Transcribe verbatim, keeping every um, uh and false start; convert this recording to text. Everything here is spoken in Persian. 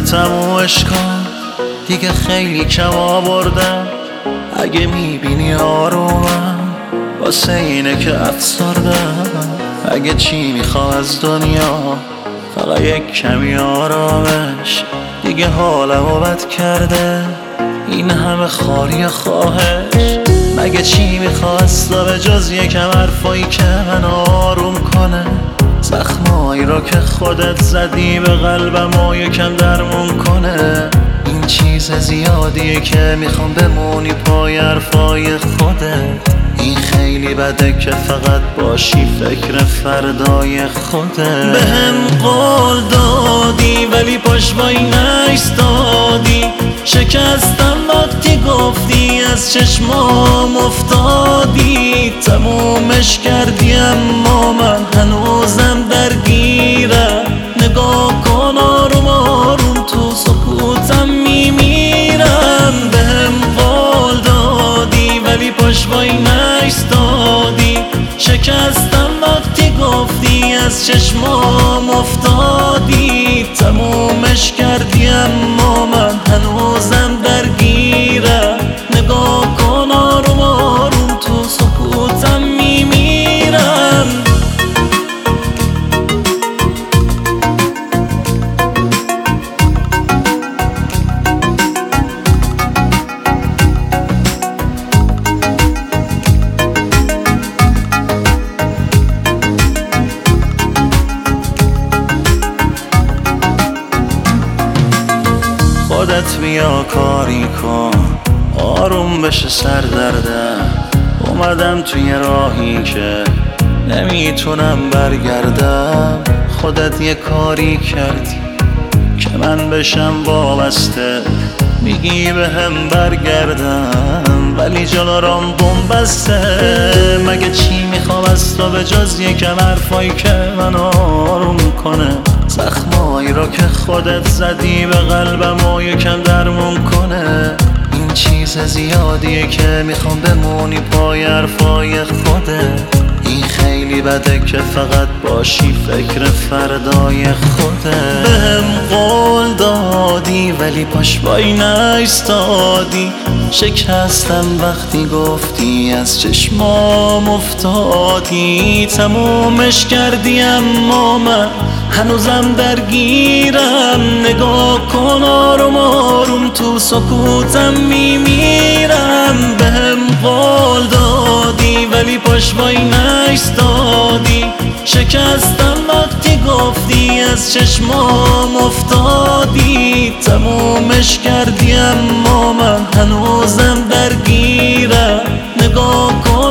تمومش کن دیگه، خیلی کم آوردم. اگه میبینی آرومم واسه اینه که افسردم. اگه چی میخوام از دنیا فقط یک کمی آرامش، دیگه حالمو بد کرده این همه خاری خواهش. مگه چی میخواستا به جز یکم حرفایی که من آروم کنه؟ زخمایی رو که خودت زدی به قلبم و یکم درمون کنه. این چیز زیادیه که میخوام بمونی پای حرفای خودت. این خیلی بده که فقط باشی فکر فردای خودت. بهم قول دادی ولی پاش وای نایستادی. شکستم وقتی گفتی از چشمام افتادی. تمومش کردی اما من هنوزم درگیرم. نگاه کن آروم آروم تو سکوتم میمیرم. بهم قول دادی ولی پاش وای نایستادی. شکستم وقتی گفتی از چشمام افتادی. تمومش کردی اما من هنوزم درگیرم. نگاه کن آروم آروم تو سکوتم میمیرم. خودت بیا کاری کن آروم بشه سر دردم. اومدم توی راهی که نمیتونم برگردم. خودت یه کاری کردی که من بشم وابسته. میگی به هم برگردم ولی جلو رام بومبسته. مگه چی میخوام از تو به جز یکم حرفایی که من آروم کنه؟ زخمایی رو که خودت زدی به قلبم و یکم درمون کنه. این چیز زیادیه که میخوام بمونی پای حرفای خودت. این خیلی بده که فقط باشی فکر فردای خودت. بهم قول دادی ولی پاش وای نایستادی. شکستم وقتی گفتی از چشمام افتادی. تمومش کردی اما من هنوزم درگیرم. نگاه کن آروم آروم تو سکوتم میمیرم. بهم قول دادی ولی پاش وای نایستادی. شکستم وقتی گفتی از چشمام افتادی. تمومش کردی اما من هنوزم درگیرم. نگاه کن